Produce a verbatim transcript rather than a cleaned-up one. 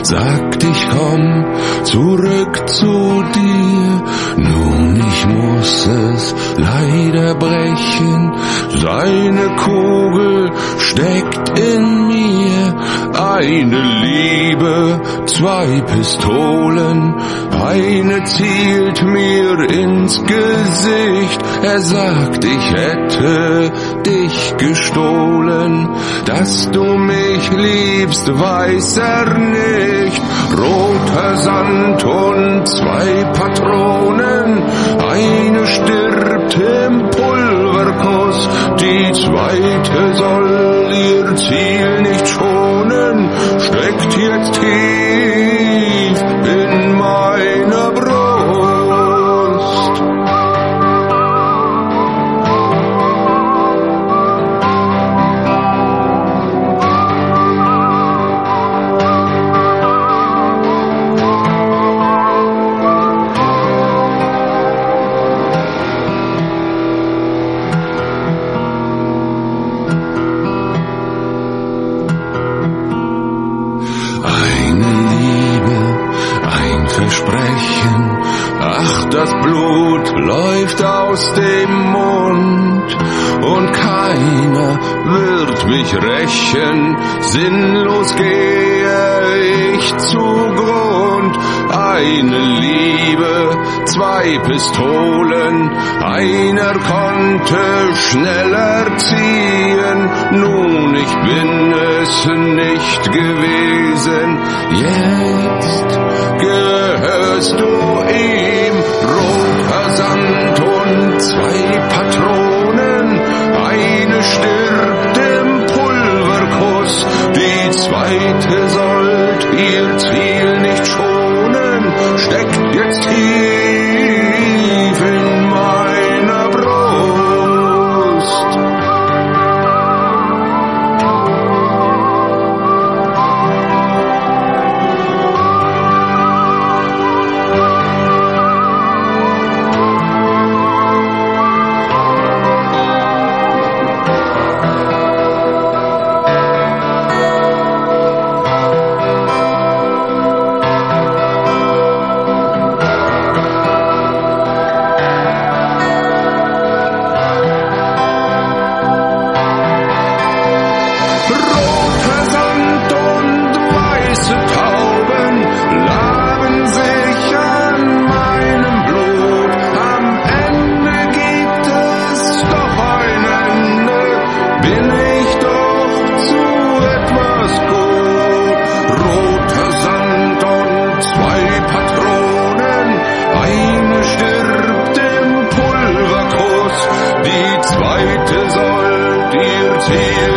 sagt, ich komm zurück zu dir. Nun, ich muss es leider brechen, seine Kugel steckt in mir. Eine Liebe, zwei Pistolen, eine zielt mir ins Gesicht. Er sagt, ich hätte dich gestohlen, dass du mich liebst, weiß er nicht. Roter Sand und zwei Patronen, eine stirbt im Pulverkuss, die zweite soll ihr Ziel nicht schonen, steckt jetzt tief in meiner Brust. Versprechen, ach, das Blut läuft aus dem Mund und keiner wird mich rächen, sinnlos gehe ich zugrund. Eine Liebe, zwei Pistolen, einer konnte schneller ziehen, nun, ich bin es nicht gewesen, jetzt gehörst du ihm. Roter Sand und zwei Patronen, eine stirbt im Pulverkuss, die zweite sollt ihr Ziel nicht schonen, steckt jetzt tief in meiner Brust. Die zweite soll dir Ziel